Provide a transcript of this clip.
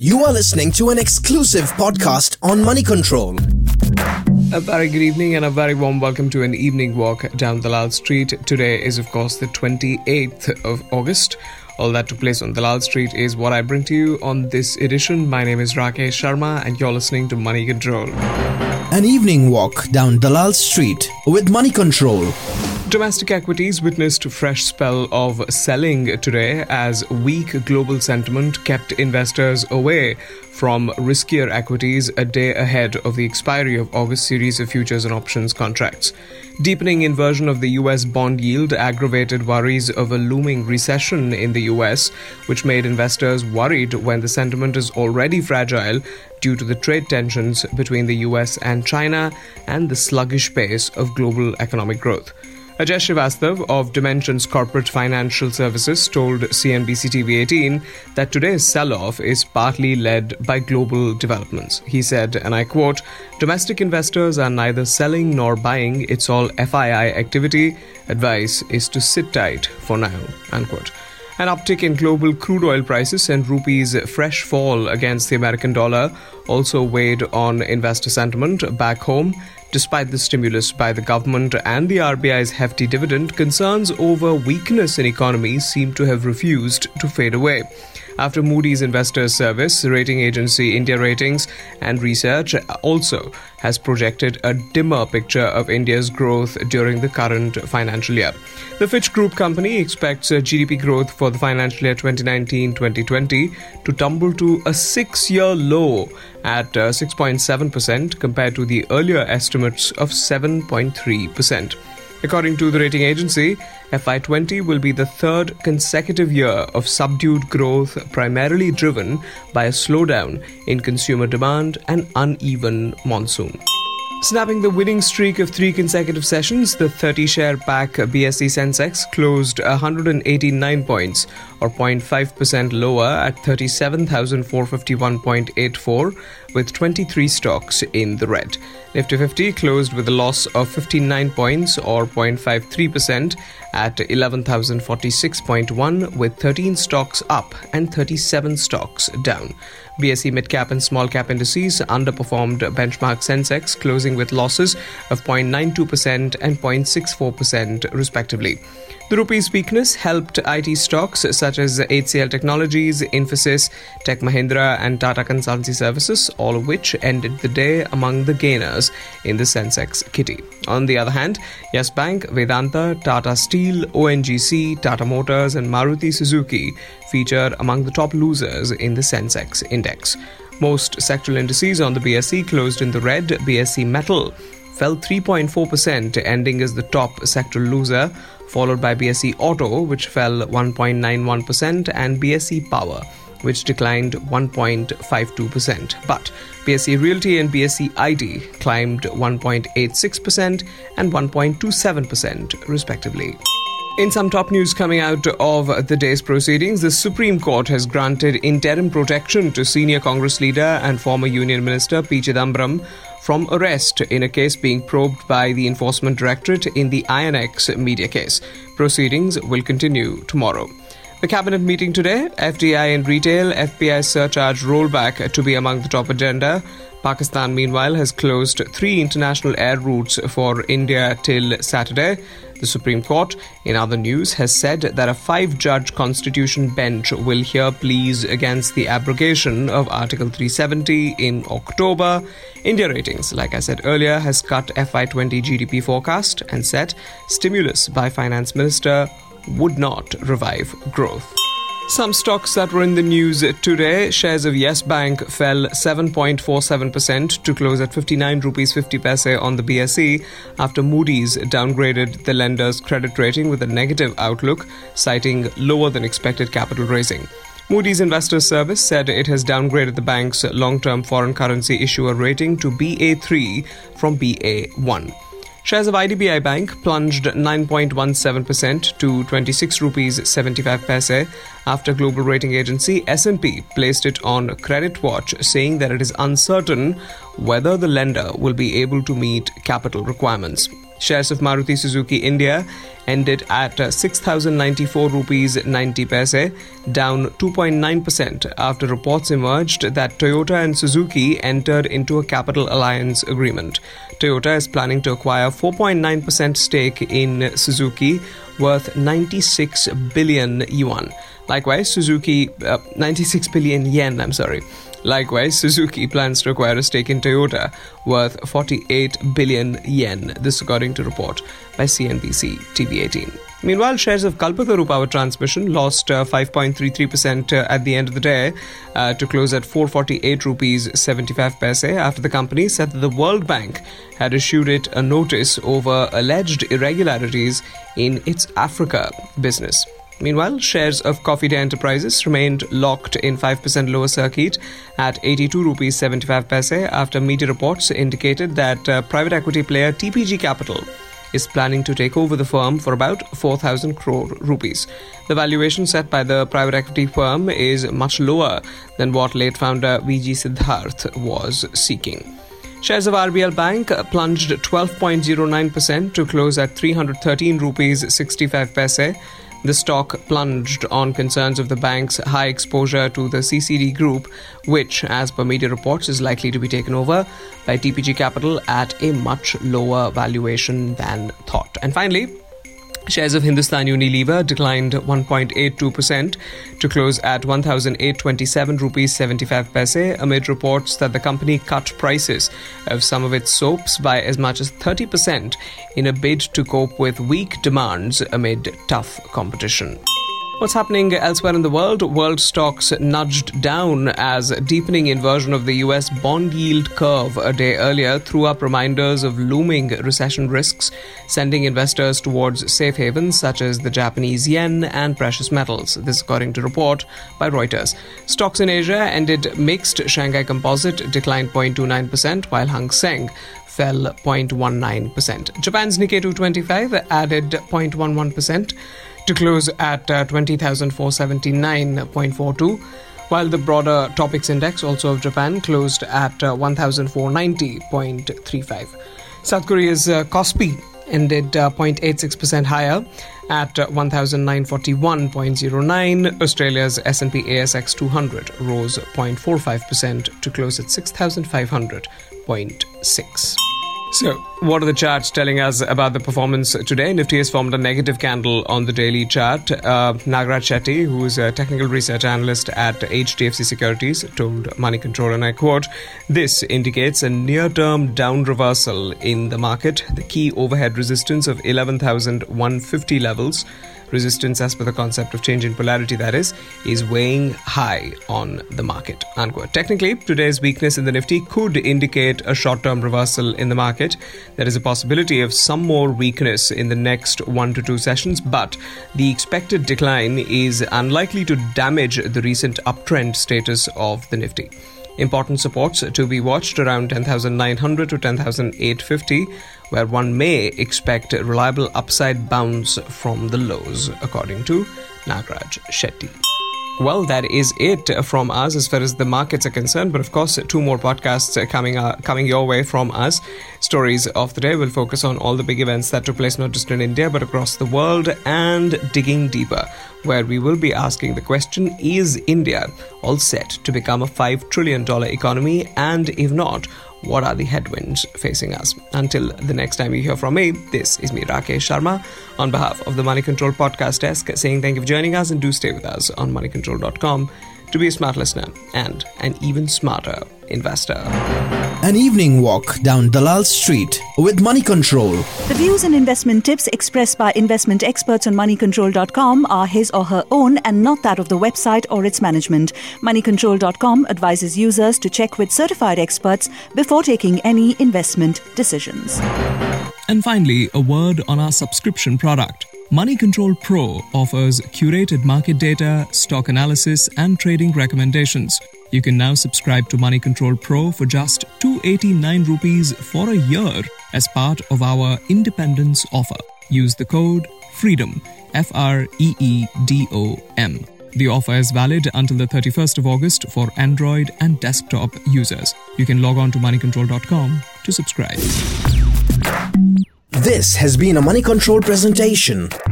You are listening to an exclusive podcast on Money Control. A very good evening and a very warm welcome to an evening walk down Dalal Street. Today is, of course, the 28th of August. All that took place on Dalal Street is what I bring to you on this edition. My name is Rakesh Sharma and you're listening to Money Control. An evening walk down Dalal Street with Money Control. Domestic equities witnessed a fresh spell of selling today as weak global sentiment kept investors away from riskier equities a day ahead of the expiry of August series of futures and options contracts. Deepening inversion of the US bond yield aggravated worries of a looming recession in the US, which made investors worried when the sentiment is already fragile due to the trade tensions between the US and China and the sluggish pace of global economic growth. Ajay Srivastav of Dimensions Corporate Financial Services told CNBC TV 18 that today's sell-off is partly led by global developments. He said, and I quote, "Domestic investors are neither selling nor buying. It's all FII activity. Advice is to sit tight for now," unquote. An uptick in global crude oil prices and rupee's fresh fall against the American dollar also weighed on investor sentiment back home. Despite the stimulus by the government and the RBI's hefty dividend, concerns over weakness in economies seem to have refused to fade away. After Moody's Investors Service, rating agency India Ratings and Research also has projected a dimmer picture of India's growth during the current financial year. The Fitch Group company expects GDP growth for the financial year 2019-2020 to tumble to a six-year low at 6.7% compared to the earlier estimates of 7.3%. According to the rating agency, FY20 will be the third consecutive year of subdued growth, primarily driven by a slowdown in consumer demand and uneven monsoon. Snapping the winning streak of three consecutive sessions, the 30-share pack BSE Sensex closed 189 points, or 0.5% lower at 37,451.84, with 23 stocks in the red. Nifty 50 closed with a loss of 59 points, or 0.53%, at 11,046.1, with 13 stocks up and 37 stocks down. BSE mid-cap and small-cap indices underperformed benchmark Sensex, closing with losses of 0.92% and 0.64% respectively. The rupee's weakness helped IT stocks such as HCL Technologies, Infosys, Tech Mahindra and Tata Consultancy Services, all of which ended the day among the gainers in the Sensex kitty. On the other hand, Yes Bank, Vedanta, Tata Steel, ONGC, Tata Motors and Maruti Suzuki featured among the top losers in the Sensex index. Most sectoral indices on the BSE closed in the red. BSE Metal fell 3.4%, ending as the top sectoral loser, followed by BSE Auto, which fell 1.91%, and BSE Power, which declined 1.52%. But BSE Realty and BSE ID climbed 1.86% and 1.27% respectively. In some top news coming out of the day's proceedings, the Supreme Court has granted interim protection to senior Congress leader and former Union Minister P. Chidambaram from arrest in a case being probed by the Enforcement Directorate in the INX media case. Proceedings will continue tomorrow. The cabinet meeting today, FDI and retail, FPI surcharge rollback to be among the top agenda. Pakistan, meanwhile, has closed 3 international air routes for India till Saturday. The Supreme Court, in other news, has said that a 5-judge constitution bench will hear pleas against the abrogation of Article 370 in October. India Ratings, like I said earlier, has cut FY20 GDP forecast and said stimulus by Finance Minister would not revive growth. Some stocks that were in the news today. Shares of Yes Bank fell 7.47% to close at 59 rupees 50 paise on the BSE after Moody's downgraded the lender's credit rating with a negative outlook, citing lower than expected capital raising. Moody's Investors Service said it has downgraded the bank's long-term foreign currency issuer rating to BA3 from BA1. Shares of IDBI Bank plunged 9.17% to 26 rupees 75 paise after global rating agency S&P placed it on credit watch, saying that it is uncertain whether the lender will be able to meet capital requirements. Shares of Maruti Suzuki India ended at 6,094 rupees 90 paise, down 2.9% after reports emerged that Toyota and Suzuki entered into a capital alliance agreement. Toyota is planning to acquire 4.9% stake in Suzuki worth 96 billion yuan. Likewise, 96 billion yen, Likewise, Suzuki plans to acquire a stake in Toyota worth 48 billion yen, this according to report by CNBC TV18. Meanwhile, shares of Kalpataru Power Transmission lost 5.33% at the end of the day to close at 448 rupees 75 paise after the company said that the World Bank had issued it a notice over alleged irregularities in its Africa business. Meanwhile, shares of Coffee Day Enterprises remained locked in 5% lower circuit at 82 rupees 75 paise after media reports indicated that private equity player TPG Capital is planning to take over the firm for about 4,000 crore rupees. The valuation set by the private equity firm is much lower than what late founder VG Siddharth was seeking. Shares of RBL Bank plunged 12.09% to close at 313 rupees 65 paise. The stock plunged on concerns of the bank's high exposure to the CCD group, which, as per media reports, is likely to be taken over by TPG Capital at a much lower valuation than thought. And finally, shares of Hindustan Unilever declined 1.82% to close at 1,827 rupees 75 paise amid reports that the company cut prices of some of its soaps by as much as 30% in a bid to cope with weak demands amid tough competition. What's happening elsewhere in the world? World stocks nudged down as deepening inversion of the US bond yield curve a day earlier threw up reminders of looming recession risks, sending investors towards safe havens such as the Japanese yen and precious metals. This according to report by Reuters. Stocks in Asia ended mixed. Shanghai Composite declined 0.29%, while Hang Seng fell 0.19%. Japan's Nikkei 225 added 0.11%. to close at 20,479.42, while the broader Topix index, also of Japan, closed at 1,490.35. South Korea's Kospi ended 0.86% higher at 1,941.09. Australia's S&P ASX 200 rose 0.45% to close at 6,500.6. So, what are the charts telling us about the performance today? Nifty has formed a negative candle on the daily chart. Nagaraj Shetty, who is a technical research analyst at HDFC Securities, told Money Control, and I quote, "This indicates a near-term down reversal in the market. The key overhead resistance of 11,150 levels, resistance as per the concept of change in polarity, that is weighing high on the market," unquote. Technically, today's weakness in the Nifty could indicate a short-term reversal in the market. There is a possibility of some more weakness in the next 1 to 2 sessions, but the expected decline is unlikely to damage the recent uptrend status of the Nifty. Important supports to be watched around 10,900 to 10,850, where one may expect a reliable upside bounce from the lows, according to Nagaraj Shetty. Well, that is it from us as far as the markets are concerned. But of course, 2 more podcasts are coming your way from us. Stories of the day will focus on all the big events that took place not just in India but across the world, and digging deeper, where we will be asking the question, is India all set to become a $5 trillion economy? And if not, what are the headwinds facing us? Until the next time you hear from me, this is me, Rakesh Sharma, on behalf of the Money Control podcast desk, saying thank you for joining us, and do stay with us on moneycontrol.com to be a smart listener and an even smarter investor. An evening walk down Dalal Street with Money Control. The views and investment tips expressed by investment experts on moneycontrol.com are his or her own and not that of the website or its management. Moneycontrol.com advises users to check with certified experts before taking any investment decisions. And finally, a word on our subscription product. Money Control Pro offers curated market data, stock analysis, and trading recommendations. You can now subscribe to Money Control Pro for just 289 rupees for a year as part of our independence offer. Use the code FREEDOM, FREEDOM. The offer is valid until the 31st of August for Android and desktop users. You can log on to moneycontrol.com to subscribe. This has been a Money Control presentation.